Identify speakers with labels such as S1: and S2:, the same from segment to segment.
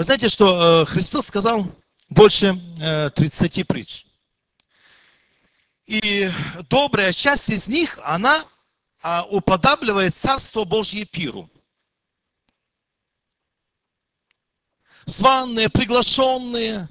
S1: Вы знаете, что Христос сказал больше 30 притч. И добрая часть из них, она уподабливает Царство Божье пиру. Званые, приглашенные.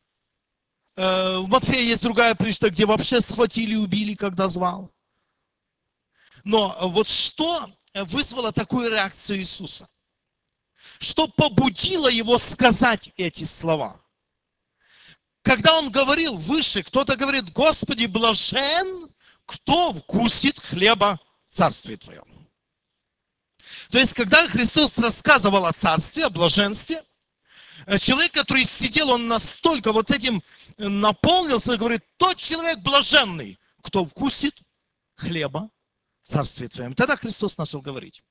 S1: В Матфея есть другая притча, где вообще схватили и убили, когда звал. Но вот что вызвало такую реакцию Иисуса? Что побудило его сказать эти слова? Когда он говорил выше, кто-то говорит: Господи, блажен, кто вкусит хлеба в Царстве Твоем. То есть, когда Христос рассказывал о Царстве, о блаженстве, человек, который сидел, он настолько вот этим наполнился и говорит: тот человек блаженный, кто вкусит хлеба в Царстве Твоем. Тогда Христос начал говорить.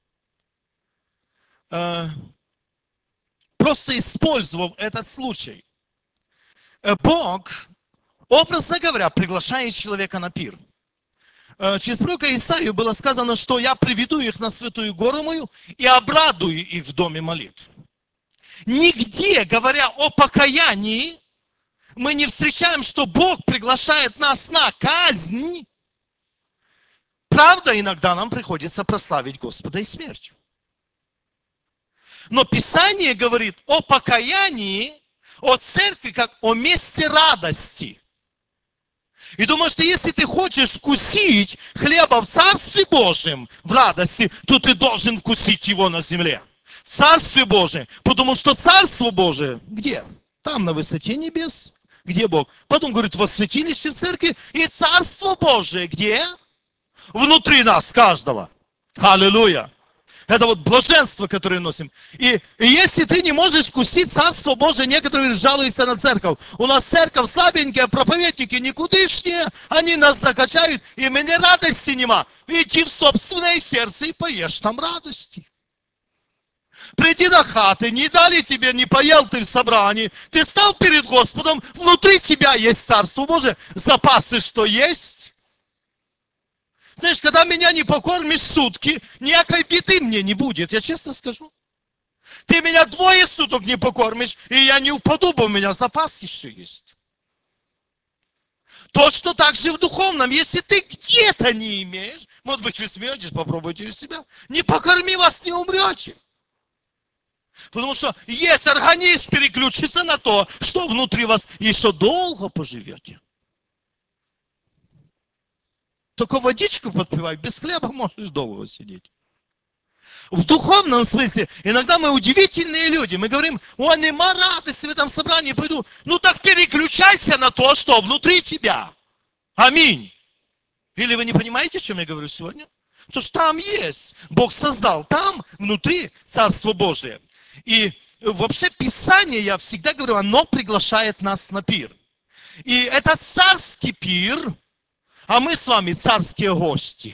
S1: Просто использовав этот случай, Бог, образно говоря, приглашает человека на пир. Через пророка Исаию было сказано, что я приведу их на святую гору мою и обрадую их в доме молитв. Нигде, говоря о покаянии, мы не встречаем, что Бог приглашает нас на казнь. Правда, иногда нам приходится прославить Господа и смертью. Но Писание говорит о покаянии, о церкви, как о месте радости. И думаю, что если ты хочешь вкусить хлеба в Царстве Божьем, в радости, то ты должен вкусить его на земле. В Царстве Божьем. Потому что Царство Божие где? Там на высоте небес. Где Бог? Потом говорит, во святилище в церкви. И Царство Божие где? Внутри нас, каждого. Аллилуйя. Это вот блаженство, которое носим. И если ты не можешь вкусить Царство Божие, некоторые жалуются на церковь. У нас церковь слабенькая, проповедники никудышние, они нас закачают, и мне радости нема. Иди в собственное сердце и поешь там радости. Приди на хаты, не дали тебе, не поел ты в собрании, ты стал перед Господом, внутри тебя есть Царство Божие, запасы что есть. Знаешь, когда меня не покормишь сутки, никакой беды мне не будет, я честно скажу. Ты меня 2 суток не покормишь, и я не упаду, бо у меня запас еще есть. Точно так же в духовном, если ты где-то не имеешь, может быть, вы смеетесь, попробуйте у себя, не покорми вас, не умрете. Потому что есть организм переключится на то, что внутри вас еще долго поживете. Только водичку подпивай, без хлеба можешь долго сидеть. В духовном смысле, иногда мы удивительные люди. Мы говорим, о, нема радости в этом собрании, пойду. Ну так переключайся на то, что внутри тебя. Аминь. Или вы не понимаете, о чем я говорю сегодня? Потому что там есть. Бог создал там, внутри, Царство Божие. И вообще Писание, я всегда говорю, оно приглашает нас на пир. И это царский пир, а мы с вами царские гости.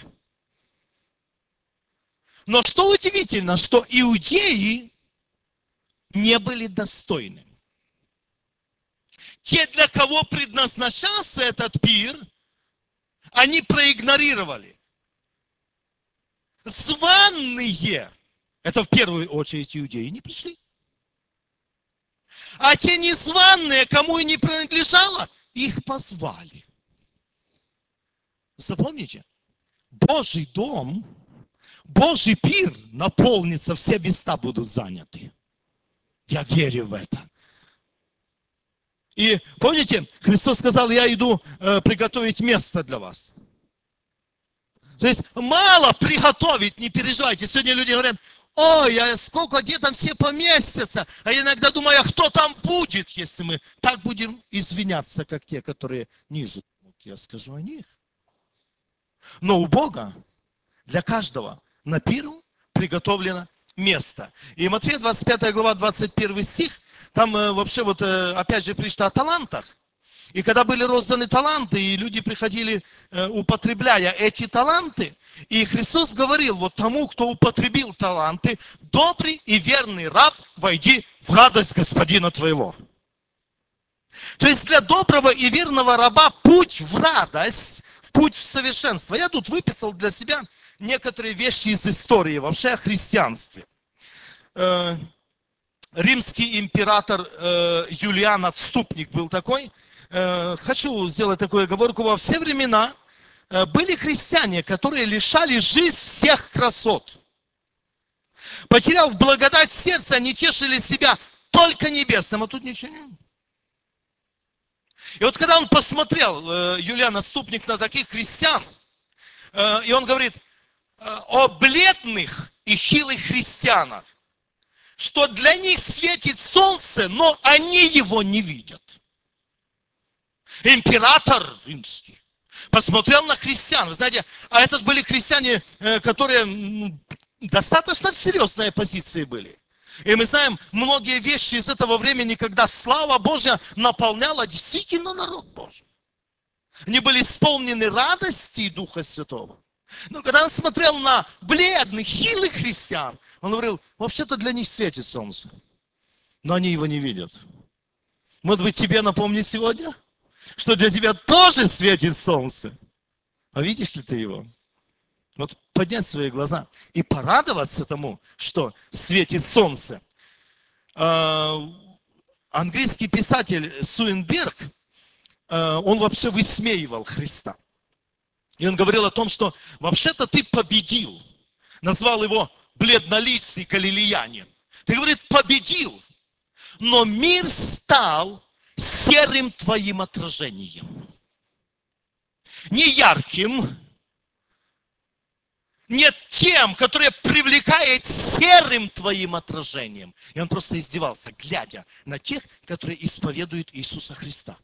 S1: Но что удивительно, что иудеи не были достойны. Те, для кого предназначался этот пир, они проигнорировали. Званые, это в первую очередь иудеи, не пришли. А те незваные, кому и не принадлежало, их позвали. Запомните, Божий дом, Божий пир наполнится, все места будут заняты. Я верю в это. И помните, Христос сказал, я иду приготовить место для вас. То есть мало приготовить, не переживайте. Сегодня люди говорят, ой, а сколько, где там все поместятся? А я иногда думаю, а кто там будет, если мы так будем извиняться, как те, которые ниже. Вот я скажу о них. Но у Бога для каждого на пиру приготовлено место. И Матфея 25 глава, 21 стих, там вообще вот опять же пришла о талантах. И когда были розданы таланты, и люди приходили, употребляя эти таланты, и Христос говорил вот тому, кто употребил таланты, добрый и верный раб, войди в радость Господина твоего. То есть для доброго и верного раба путь в радость, путь в совершенство. Я тут выписал для себя некоторые вещи из истории, вообще о христианстве. римский император Юлиан Отступник был такой. Хочу сделать такую оговорку. Во все времена были христиане, которые лишали жизнь всех красот. Потеряв благодать в сердце, они тешили себя только небесным, а тут ничего нет. И вот когда он посмотрел, Юлиан Отступник, на таких христиан, и он говорит о бледных и хилых христианах, что для них светит солнце, но они его не видят. Император римский посмотрел на христиан. Вы знаете, а это же были христиане, которые достаточно в серьезной позиции были. И мы знаем многие вещи из этого времени, когда слава Божья наполняла действительно народ Божий. Они были исполнены радости и Духа Святого. Но когда он смотрел на бледных, хилых христиан, он говорил, вообще-то для них светит солнце, но они его не видят. Может быть, тебе напомнить сегодня, что для тебя тоже светит солнце. А видишь ли ты его? Вот поднять свои глаза и порадоваться тому, что светит солнце. Английский писатель Суинберг, он вообще высмеивал Христа. И он говорил о том, что вообще-то ты победил. Назвал его бледнолицый галилеянин. Ты, говорит, победил. Но мир стал серым твоим отражением. Не ярким, не тем, которое привлекает серым твоим отражением. И он просто издевался, глядя на тех, которые исповедуют Иисуса Христа.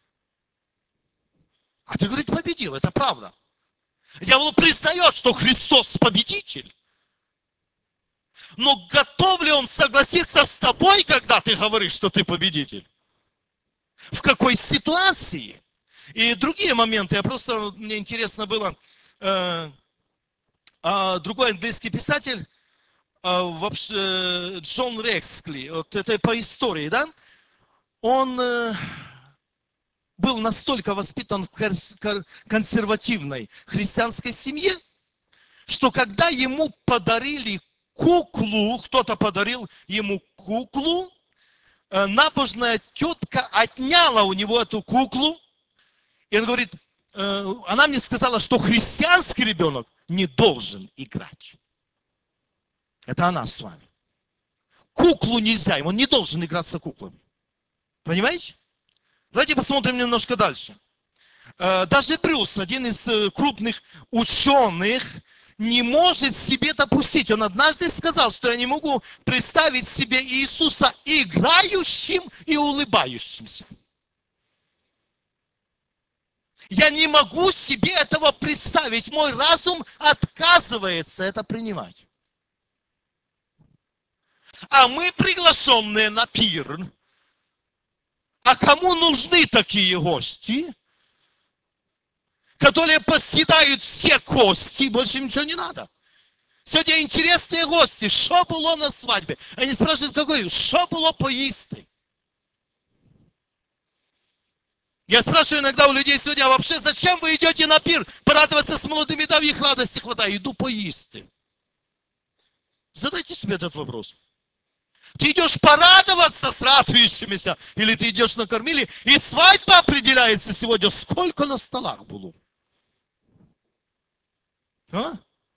S1: А ты, говорит, победил, это правда. Дьявол признает, что Христос победитель. Но готов ли он согласиться с тобой, когда ты говоришь, что ты победитель? В какой ситуации? И другие моменты. Мне интересно было, другой английский писатель, Джон Рексли, вот это по истории, да? Он был настолько воспитан в консервативной христианской семье, что когда ему подарили куклу, кто-то подарил ему куклу, набожная тетка отняла у него эту куклу, и он говорит, она мне сказала, что христианский ребенок не должен играть. Это она с вами. Куклу нельзя, он не должен играться куклами. Понимаете? Давайте посмотрим немножко дальше. Даже Брюс, один из крупных ученых, не может себе допустить. Он однажды сказал, что я не могу представить себе Иисуса играющим и улыбающимся. Я не могу себе этого представить. Мой разум отказывается это принимать. А мы приглашенные на пир. А кому нужны такие гости, которые поседают все кости, больше ничего не надо? Сегодня интересные гости. Що було на свадьбе? Они спрашивают, какой? Що було поїсти? Я спрашиваю иногда у людей сегодня, а вообще зачем вы идете на пир? Порадоваться с молодыми, да, в их радости хватает. Иду поїсти. Задайте себе этот вопрос. Ты идешь порадоваться с радующимися, или ты идешь накормили, и свадьба определяется сегодня, сколько на столах было. А?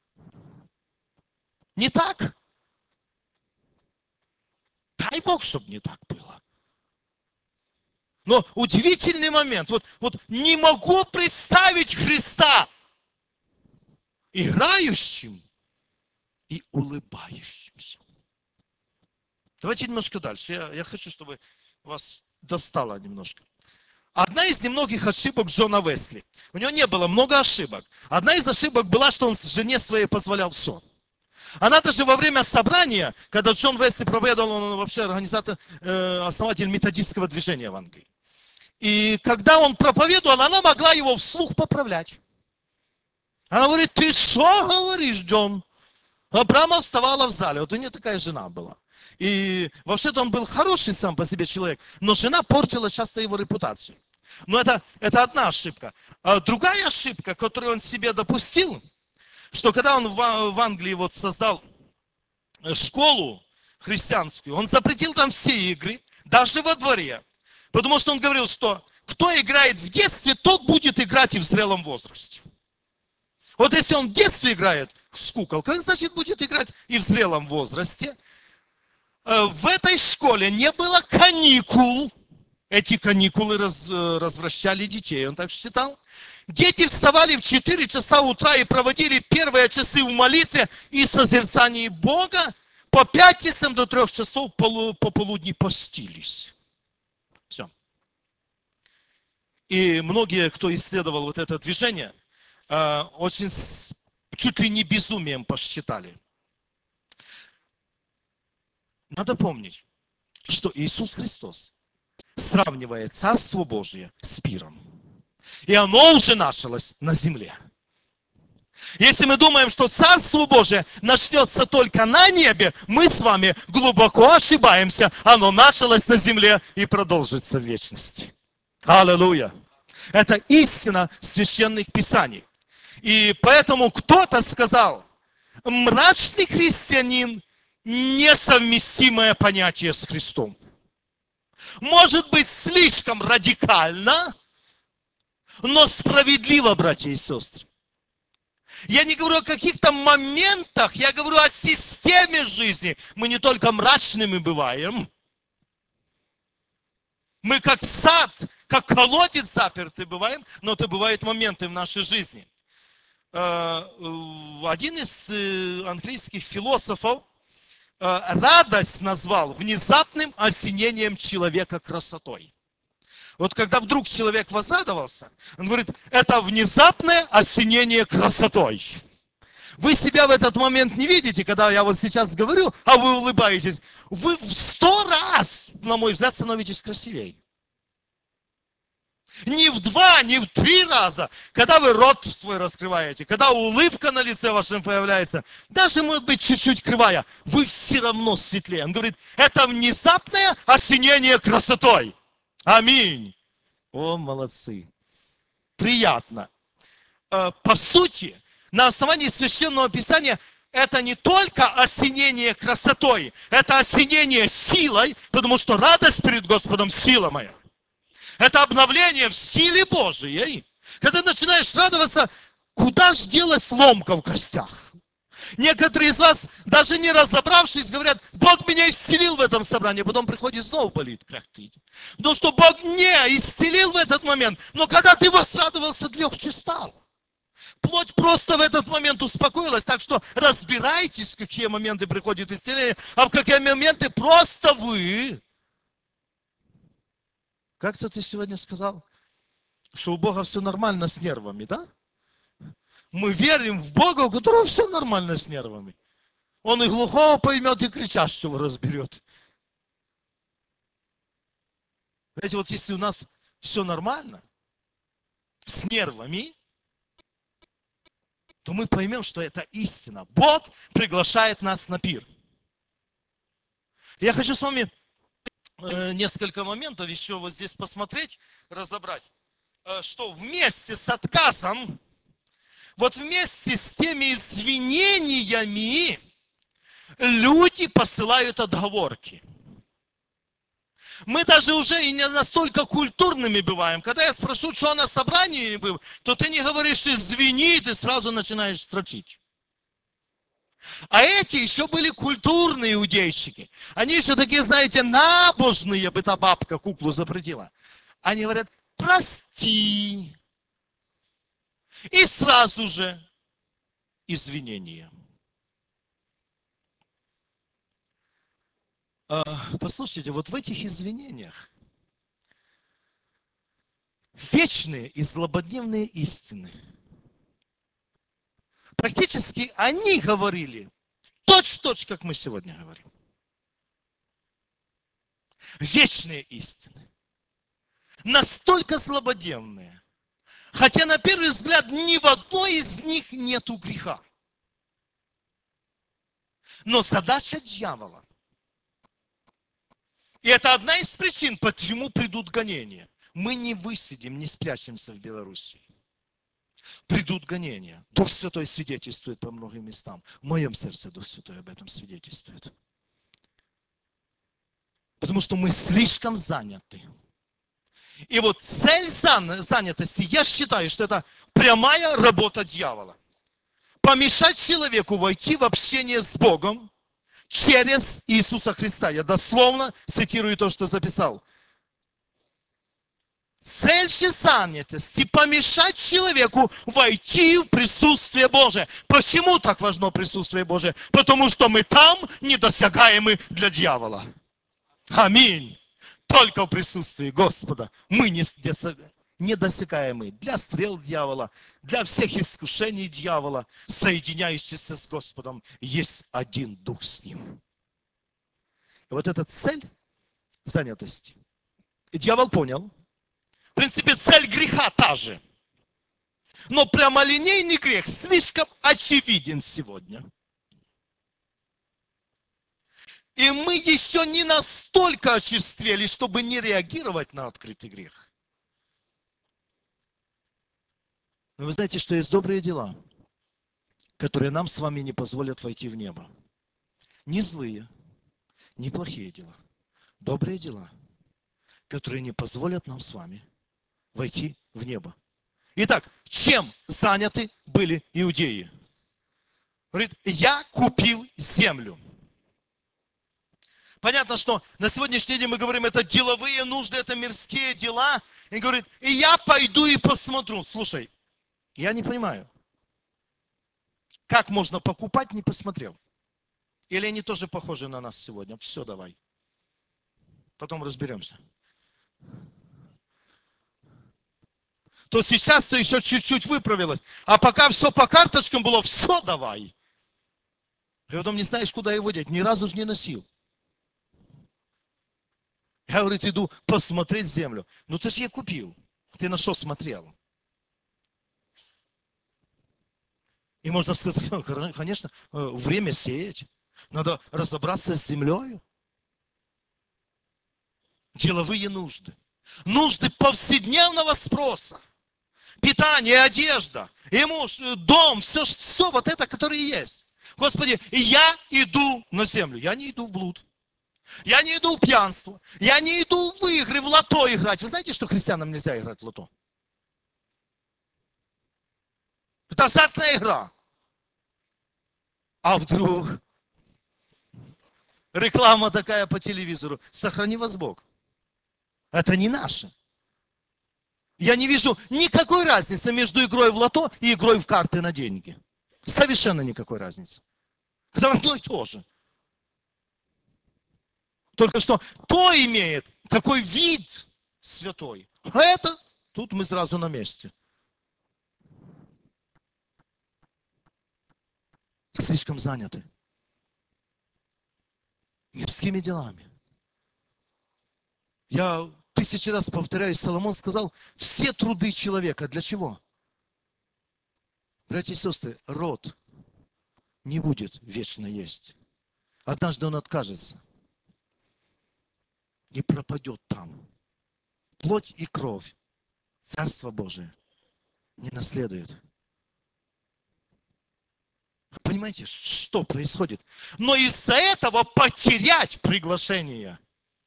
S1: Не так? Дай Бог, чтобы не так было. Но удивительный момент. Вот не могу представить Христа играющим и улыбающимся. Давайте немножко дальше. Я хочу, чтобы вас достало немножко. Одна из немногих ошибок Джона Уэсли. У него не было много ошибок. Одна из ошибок была, что он жене своей позволял все. Она даже во время собрания, когда Джон Уэсли проповедовал, он вообще организатор, основатель методистского движения в Англии. И когда он проповедовал, она могла его вслух поправлять. Она говорит, ты что говоришь, Джон? Прямо вставала в зале. Вот у нее такая жена была. И вообще-то он был хороший сам по себе человек, но жена портила часто его репутацию. Но это одна ошибка. А другая ошибка, которую он себе допустил, что когда он в Англии создал школу христианскую, он запретил там все игры, даже во дворе. Потому что он говорил, что кто играет в детстве, тот будет играть и в зрелом возрасте. Вот если он в детстве играет с куколкой, значит будет играть и в зрелом возрасте. В этой школе не было каникул. Эти каникулы развращали детей, он так считал. Дети вставали в 4 часа утра и проводили первые часы в молитве и созерцании Бога. По 5 до 3 часов пополудни постились. Все. И многие, кто исследовал вот это движение, очень чуть ли не безумием посчитали. Надо помнить, что Иисус Христос сравнивает Царство Божие с пиром. И оно уже началось на земле. Если мы думаем, что Царство Божие начнется только на небе, мы с вами глубоко ошибаемся. Оно началось на земле и продолжится в вечности. Аллилуйя! Это истина священных писаний. И поэтому кто-то сказал, мрачный христианин – несовместимое понятие с Христом. Может быть, слишком радикально, но справедливо, братья и сестры. Я не говорю о каких-то моментах, я говорю о системе жизни. Мы не только мрачными бываем. Мы как сад, как колодец заперты бываем, но это бывают моменты в нашей жизни. Один из английских философов радость назвал внезапным осенением человека красотой. Вот когда вдруг человек возрадовался, он говорит, это внезапное осенение красотой. Вы себя в этот момент не видите, когда я вот сейчас говорю, а вы улыбаетесь. Вы в 100 раз, на мой взгляд, становитесь красивее. Не в 2, не в 3 раза. Когда вы рот свой раскрываете, когда улыбка на лице вашем появляется, даже может быть чуть-чуть кривая, вы все равно светлее. Он говорит, это внезапное осенение красотой. Аминь. О, молодцы. Приятно. По сути, на основании Священного Писания, это не только осенение красотой, это осенение силой, потому что радость перед Господом сила моя. Это обновление в силе Божией. Когда начинаешь радоваться, куда ж делась ломка в костях? Некоторые из вас, даже не разобравшись, говорят, Бог меня исцелил в этом собрании, потом приходит снова болит, кряхтит. Потому что Бог не исцелил в этот момент, но когда ты возрадовался, легче стало. Плоть просто в этот момент успокоилась, так что разбирайтесь, в какие моменты приходит исцеление, а в какие моменты просто вы. Как-то ты сегодня сказал, что у Бога все нормально с нервами, да? Мы верим в Бога, у которого все нормально с нервами. Он и глухого поймет, и кричащего разберет. Знаете, вот если у нас все нормально с нервами, то мы поймем, что это истина. Бог приглашает нас на пир. Я хочу с вами несколько моментов еще вот здесь посмотреть, разобрать, что вместе с отказом, вот вместе с теми извинениями люди посылают отговорки. Мы даже уже и не настолько культурными бываем. Когда я спрошу, что на собрании был, то ты не говоришь «извини», ты сразу начинаешь строчить. А эти еще были культурные иудейщики. Они еще такие, знаете, набожные, бы та бабка куклу запретила. Они говорят, прости. И сразу же извинения. Послушайте, вот в этих извинениях вечные и злободневные истины. Практически они говорили точь-в-точь, как мы сегодня говорим. Вечные истины. Настолько злободневные. Хотя на первый взгляд ни в одной из них нету греха. Но задача дьявола. И это одна из причин, почему придут гонения. Мы не высидим, не спрячемся в Белоруссии. Придут гонения. Дух Святой свидетельствует по многим местам. В моем сердце Дух Святой об этом свидетельствует. Потому что мы слишком заняты. И вот цель занятости, я считаю, что это прямая работа дьявола. Помешать человеку войти в общение с Богом через Иисуса Христа. Я дословно цитирую то, что записал. Цель же занятости – помешать человеку войти в присутствие Божие. Почему так важно присутствие Божие? Потому что мы там недосягаемы для дьявола. Аминь. Только в присутствии Господа мы недосягаемы для стрел дьявола, для всех искушений дьявола, соединяющихся с Господом. Есть один Дух с Ним. И вот эта цель занятости. И дьявол понял. В принципе, цель греха та же. Но прямолинейный грех слишком очевиден сегодня. И мы еще не настолько очерствели, чтобы не реагировать на открытый грех. Но вы знаете, что есть добрые дела, которые нам с вами не позволят войти в небо. Не злые, не плохие дела. Добрые дела, которые не позволят нам с вами войти в небо. Итак, чем заняты были иудеи? Говорит, я купил землю. Понятно, что на сегодняшний день мы говорим, это деловые нужды, это мирские дела. И говорит, и я пойду и посмотрю. Слушай, я не понимаю, как можно покупать, не посмотрев? Или они тоже похожи на нас сегодня? Все, давай. Потом разберемся. То сейчас то еще чуть-чуть выправилось. А пока все по карточкам было, все давай. И потом не знаешь, куда его деть. Ни разу же не носил. Я, говорит, иду посмотреть землю. Ну ты же ее купил. Ты на что смотрел? И можно сказать, конечно, время сеять. Надо разобраться с землей. Деловые нужды. Нужды повседневного спроса. Питание, одежда, муж, дом, все вот это, которое есть. Господи, я иду на землю. Я не иду в блуд. Я не иду в пьянство. Я не иду в игры, в лото играть. Вы знаете, что христианам нельзя играть в лото? Это азартная игра. А вдруг реклама такая по телевизору. Сохрани вас Бог. Это не наше. Я не вижу никакой разницы между игрой в лото и игрой в карты на деньги. Совершенно никакой разницы. Это одно и то же. Только что то имеет такой вид святой. А это, тут мы сразу на месте. Слишком заняты мирскими делами. Я 1000 раз повторяюсь, Соломон сказал, все труды человека для чего? Братья и сестры, род не будет вечно есть. Однажды он откажется и пропадет там. Плоть и кровь, Царство Божие не наследует. Понимаете, что происходит? Но из-за этого потерять приглашение.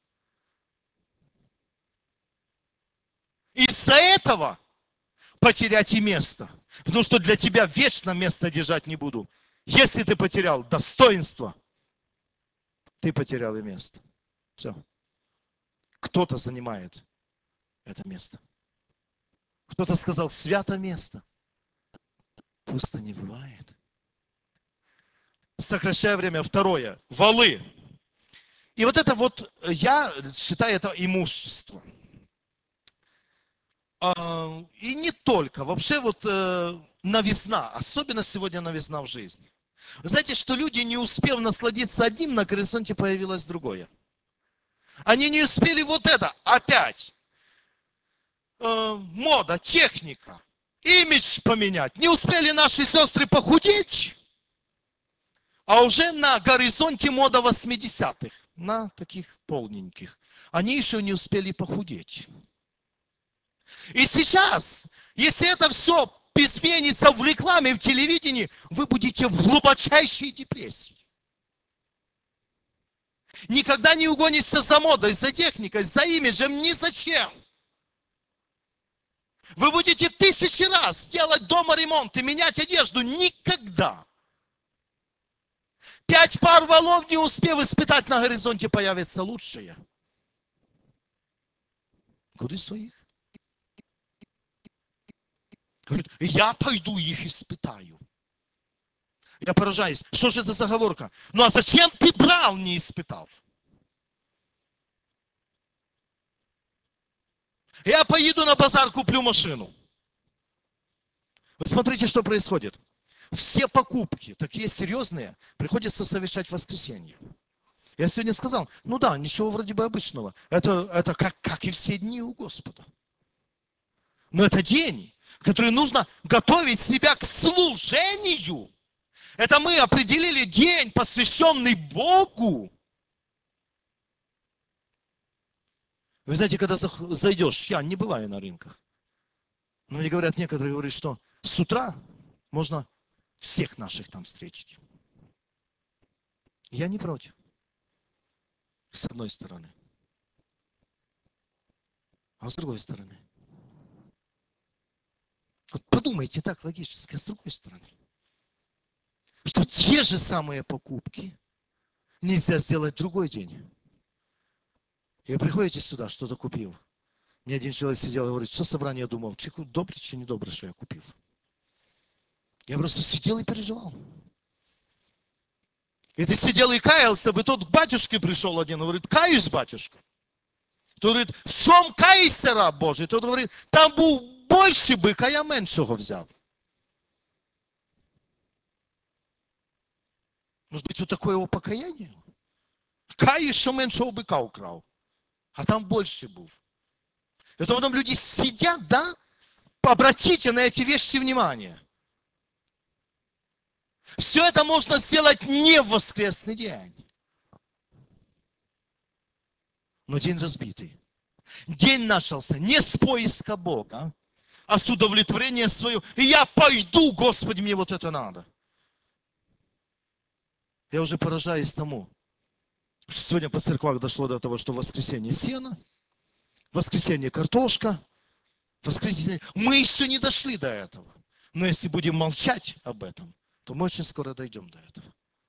S1: Из-за этого потерять и место. Потому что для тебя вечно место держать не буду. Если ты потерял достоинство, ты потерял и место. Все. Кто-то занимает это место. Кто-то сказал, свято место. Пусто не бывает. Сокращая время. Второе. Валы. И вот это вот, я считаю, это имущество. И не только. Вообще вот новизна. Особенно сегодня новизна в жизни. Вы знаете, что люди, не успев насладиться одним, на горизонте появилось другое. Они не успели вот это опять. Мода, техника, имидж поменять. Не успели наши сестры похудеть, а уже на горизонте мода 80-х, на таких полненьких. Они еще не успели похудеть. И сейчас, если это все изменится в рекламе, в телевидении, вы будете в глубочайшей депрессии. Никогда не угонишься за модой, за техникой, за имиджем, ни зачем. Вы будете 1000 раз делать дома ремонт и менять одежду. Никогда. 5 пар валов, не успев испытать, на горизонте появится лучшее. Куда своих? Говорит, я пойду их испытаю. Я поражаюсь. Что же это за оговорка? Ну а зачем ты брал, не испытав? Я поеду на базар, куплю машину. Вы смотрите, что происходит. Все покупки, такие серьезные, приходится совершать в воскресенье. Я сегодня сказал, ну да, ничего вроде бы обычного. Это как и все дни у Господа. Но это день, в который нужно готовить себя к служению. Это мы определили день, посвященный Богу. Вы знаете, когда зайдешь, я не бываю на рынках. Но мне говорят, некоторые говорят, что с утра можно всех наших там встретить. Я не против. С одной стороны. А с другой стороны. Вот подумайте так логически, а с другой стороны. Что те же самые покупки нельзя сделать в другой день. И вы приходите сюда, что-то купил. Мне один человек сидел и говорит, что собрание думал, добре чи не добре, что я купил. Я просто сидел и переживал. И ты сидел и каялся бы, тот к батюшке пришел один, говорит, каюсь, батюшка. Тот говорит, в чем каешься, раб Божий? Тот говорит, там был больше бык, а я меншого взял. Может быть, вот такое его покаяние? Каюсь, що меншого быка украл, а там больше был. И потом люди сидят, да? Обратите на эти вещи внимание. Все это можно сделать не в воскресный день. Но день разбитый. День начался не с поиска Бога, а с удовлетворения своего. И я пойду, Господи, мне вот это надо. Я уже поражаюсь тому, что сегодня по церквах дошло до того, что в воскресенье сено, в воскресенье картошка, в воскресенье... Мы еще не дошли до этого. Но если будем молчать об этом, то мы очень скоро дойдем до этого.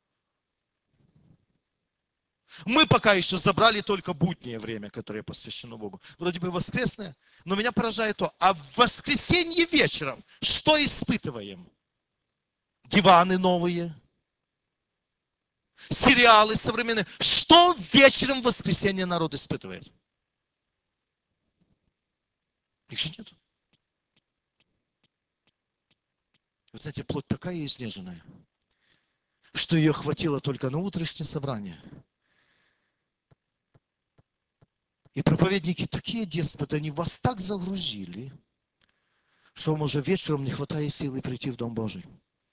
S1: Мы пока еще забрали только буднее время, которое посвящено Богу. Вроде бы воскресное, но меня поражает то, а в воскресенье вечером что испытываем? Диваны новые, сериалы современные. Что вечером в воскресенье народ испытывает? Их же нет. Вы знаете, плоть такая изнеженная, что ее хватило только на утреннее собрание. И проповедники такие деспоты, они вас так загрузили, что вам уже вечером не хватает силы прийти в Дом Божий.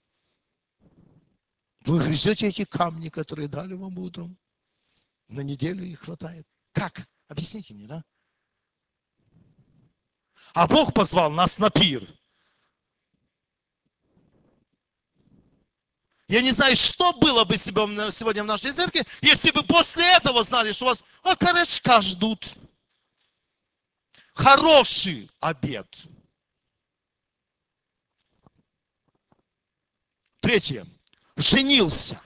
S1: Вы грызете эти камни, которые дали вам утром. На неделю их хватает. Как? Объясните мне, да? А Бог позвал нас на пир. Я не знаю, что было бы сегодня в нашей церкви, если бы после этого знали, что вас окорочка ждут. Хороший обед. Третье. Женился.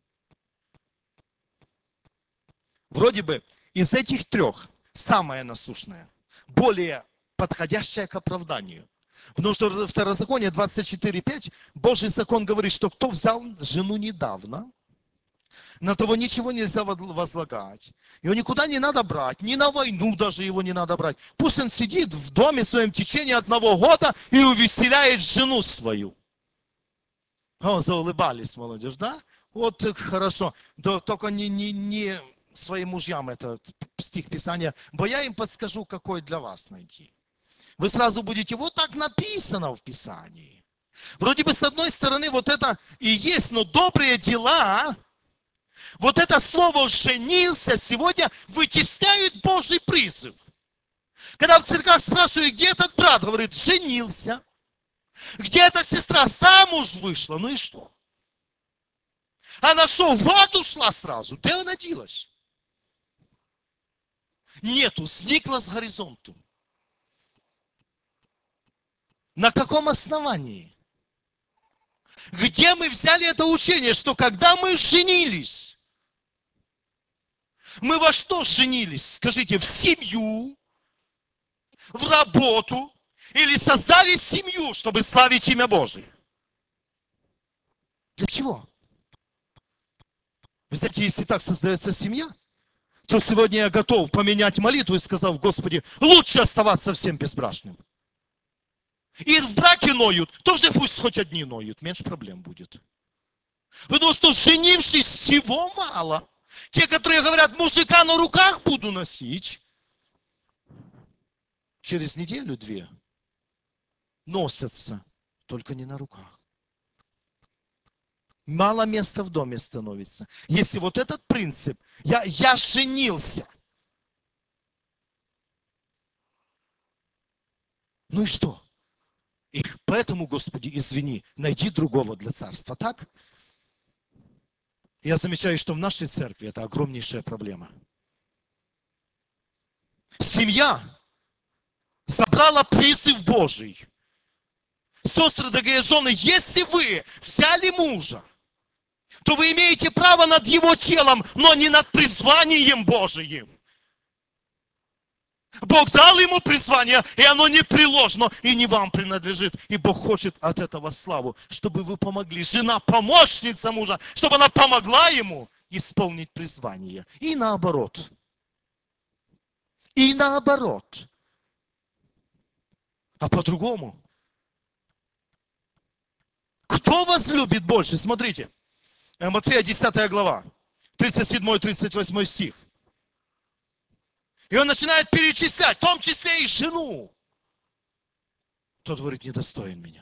S1: Вроде бы из этих трех самое насущное, более подходящее к оправданию. Потому что в Второзаконие 24:5 Божий закон говорит, что кто взял жену недавно, на того ничего нельзя возлагать. Его никуда не надо брать, ни на войну даже его не надо брать. Пусть он сидит в доме своем в течение 1 года и увеселяет жену свою. О, заулыбались, молодежь, да? Вот хорошо. Да, только не своим мужьям этот стих Писания, бо я им подскажу, какой для вас найти. Вы сразу будете, вот так написано в Писании. Вроде бы с одной стороны вот это и есть, но добрые дела, вот это слово «женился» сегодня вытесняет Божий призыв. Когда в церквях спрашивают, где этот брат, говорит, женился. Где эта сестра замуж вышла, ну и что? Она что, в ад ушла сразу? Где она делась? Нету, сникло с горизонту. На каком основании? Где мы взяли это учение, что когда мы женились, мы во что женились? Скажите, в семью, в работу или создали семью, чтобы славить имя Божие? Для чего? Вы знаете, если так создается семья, то сегодня я готов поменять молитву и сказав, Господи, лучше оставаться всем безбрачным. И в браке ноют, то уже пусть хоть одни ноют, меньше проблем будет. Потому что женившись всего мало. Те, которые говорят, мужика на руках буду носить, через неделю-две носятся, только не на руках. Мало места в доме становится. Если вот этот принцип, я женился. Ну и что? И поэтому, Господи, извини, найди другого для царства, так? Я замечаю, что в нашей церкви это огромнейшая проблема. Семья забрала призыв Божий. Сестры, дорогие жены, если вы взяли мужа, то вы имеете право над его телом, но не над призванием Божиим. Бог дал ему призвание, и оно не приложено, и не вам принадлежит. И Бог хочет от этого славу, чтобы вы помогли. Жена помощница мужа, чтобы она помогла ему исполнить призвание. И наоборот. И наоборот. А по-другому. Кто возлюбит больше? Смотрите. Матфея 10 глава, 37-38 стих. И он начинает перечислять, в том числе и жену. Тот говорит, недостоин меня.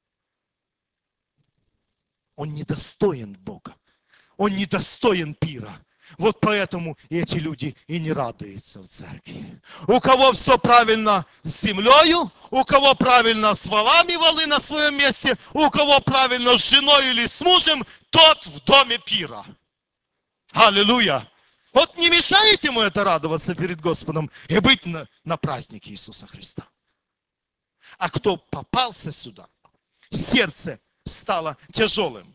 S1: Он недостоин Бога. Он недостоин пира. Вот поэтому эти люди и не радуются в церкви. У кого все правильно с землею, у кого правильно с валами валы на своем месте, у кого правильно с женой или с мужем, тот в доме пира. Аллилуйя! Вот не мешает ему это радоваться перед Господом и быть на празднике Иисуса Христа. А кто попался сюда, сердце стало тяжелым.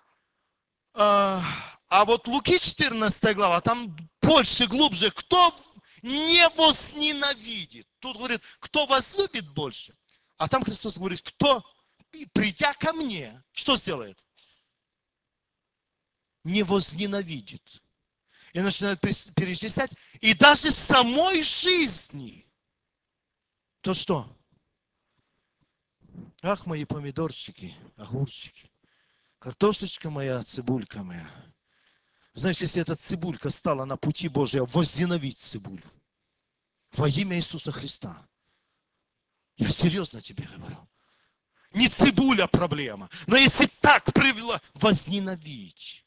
S1: А вот Луки 14 глава, там больше, глубже, кто не возненавидит. Тут говорит, кто возлюбит больше. А там Христос говорит, кто, придя ко мне, что сделает? Не возненавидит. И начинают перечислять. И даже самой жизни. То что? Ах, мои помидорчики, огурчики. Картошечка моя, цибулька моя. Знаешь, если эта цибулька стала на пути Божия, возненавидь цибулю. Во имя Иисуса Христа. Я серьезно тебе говорю. Не цибуля проблема. Но если так привела, возненавидь.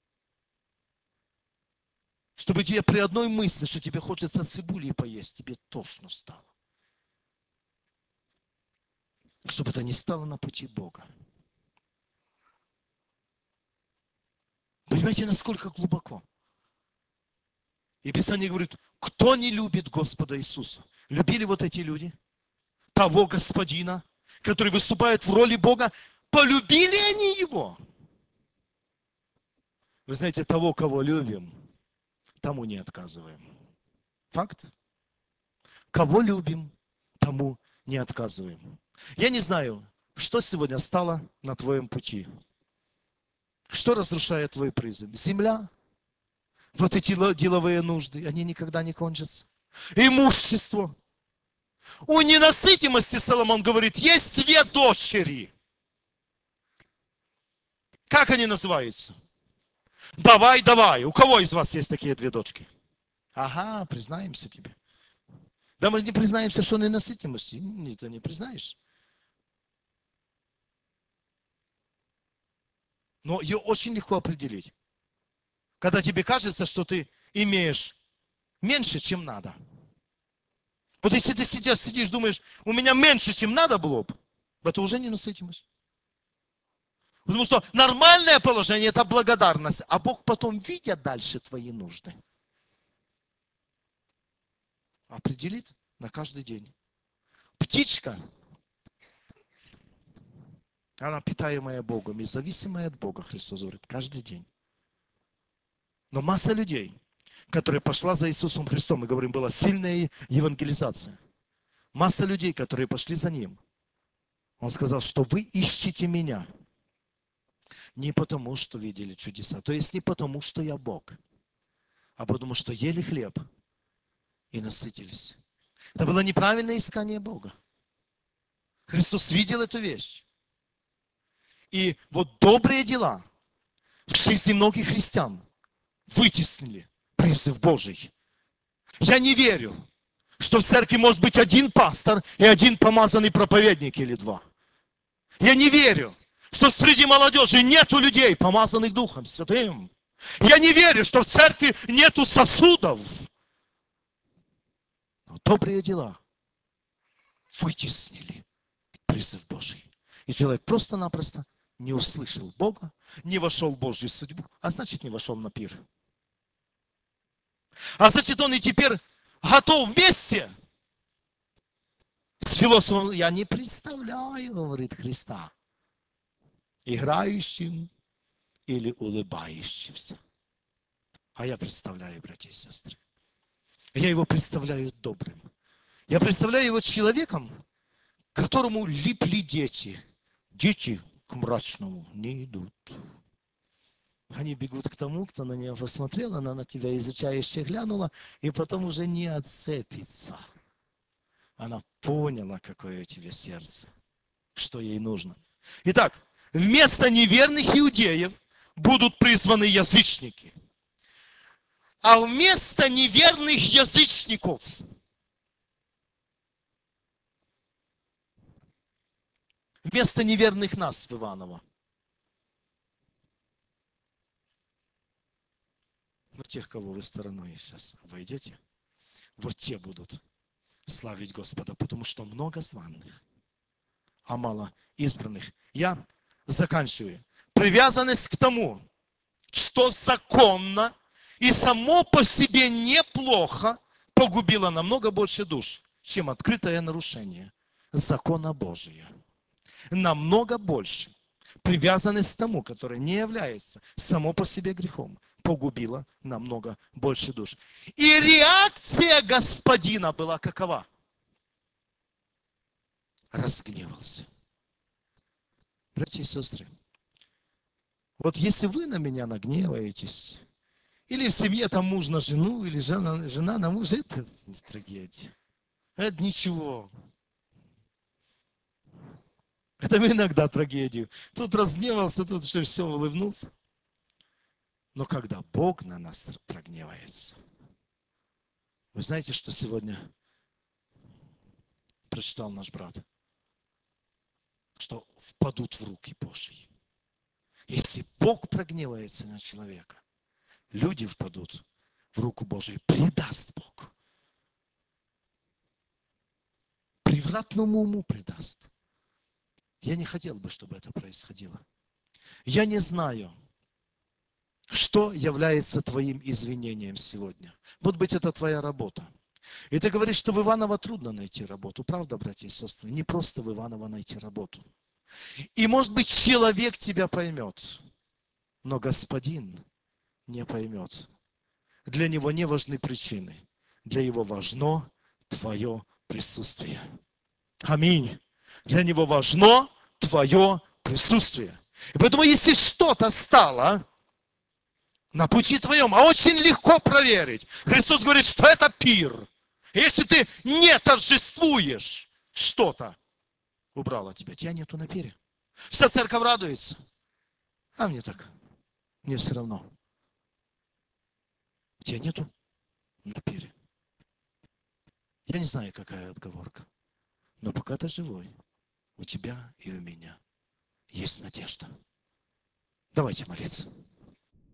S1: Чтобы тебе при одной мысли, что тебе хочется цибули поесть, тебе тошно стало. Чтобы это не стало на пути Бога. Понимаете, насколько глубоко? И Писание говорит, кто не любит Господа Иисуса? Любили вот эти люди? Того Господина, который выступает в роли Бога, полюбили они Его? Вы знаете, того, кого любим, тому не отказываем. Факт. Кого любим, тому не отказываем. Я не знаю, что сегодня стало на твоем пути. Что разрушает твой призыв? Земля? Вот эти деловые нужды, они никогда не кончатся. Имущество. У ненасытимости, Соломон говорит, есть две дочери. Как они называются? Давай, давай. У кого из вас есть такие две дочки? Ага, признаемся тебе. Да мы не признаемся, что ненасытимости. Ты не признаешь. Но ее очень легко определить. Когда тебе кажется, что ты имеешь меньше, чем надо. Вот если ты сейчас сидишь, думаешь, у меня меньше, чем надо было бы, это уже ненасытимость. Потому что нормальное положение – это благодарность, а Бог потом видит дальше твои нужды. определит на каждый день. Птичка, она питаемая Богом и зависимая от Бога, Христос говорит, каждый день. Но масса людей, которые пошла за Иисусом Христом, мы говорим, была сильная евангелизация. Масса людей, которые пошли за Ним. Он сказал, что вы ищете Меня не потому, что видели чудеса, то есть не потому, что я Бог, а потому, что ели хлеб и насытились. Это было неправильное искание Бога. Христос видел эту вещь. И вот добрые дела в жизни многих христиан вытеснили призыв Божий. Я не верю, что в церкви может быть один пастор и один помазанный проповедник или два. Я не верю, что среди молодежи нету людей, помазанных Духом Святым. Я не верю, что в церкви нету сосудов. Но добрые дела вытеснили призыв Божий. И человек просто-напросто не услышал Бога, не вошел в Божью судьбу, а значит, не вошел на пир. А значит, он и теперь готов вместе с философом. Я не представляю, говорит Христа, играющим или улыбающимся. А я представляю, братья и сестры. Я его представляю добрым. Я представляю его человеком, к которому липли дети. Дети к мрачному не идут. Они бегут к тому, кто на нее посмотрел, она на тебя изучающе глянула, и потом уже не отцепится. Она поняла, какое у тебя сердце, что ей нужно. Итак, вместо неверных иудеев будут призваны язычники. А вместо неверных язычников вместо неверных нас в Иваново. Вот тех, кого вы стороной сейчас войдете, вот те будут славить Господа, потому что много званых, а мало избранных. Я заканчиваю. Привязанность к тому, что законно и само по себе неплохо, погубило намного больше душ, чем открытое нарушение закона Божия. Намного больше. Привязанность к тому, которое не является само по себе грехом, погубила намного больше душ. И реакция Господина была какова? Разгневался. Братья и сестры, вот если вы на меня нагневаетесь, или в семье там муж на жену, или жена на мужа, это не трагедия. Это ничего. Это иногда трагедию. Тут разгневался, тут уже все улыбнулся. Но когда Бог на нас прогневается, вы знаете, что сегодня прочитал наш брат? Что впадут в руки Божьи. Если Бог прогневается на человека, люди впадут в руку Божию, предаст Бог. Превратному уму предаст. Я не хотел бы, чтобы это происходило. Я не знаю, что является твоим извинением сегодня. Может быть, это твоя работа. И ты говоришь, что в Иваново трудно найти работу. Правда, братья и сестры? Не просто в Иваново найти работу. И, может быть, человек тебя поймет, но Господин не поймет. Для него не важны причины. Для него важно твое присутствие. Аминь. Для него важно твое присутствие. И поэтому, если что-то стало на пути твоем, а очень легко проверить. Христос говорит, что это пир. Если ты не торжествуешь что-то, убрало тебя нету на пире. Вся церковь радуется. А мне так, мне все равно. Тебя нету на пире. Я не знаю, какая отговорка. Но пока ты живой, у тебя и у меня есть надежда. Давайте молиться.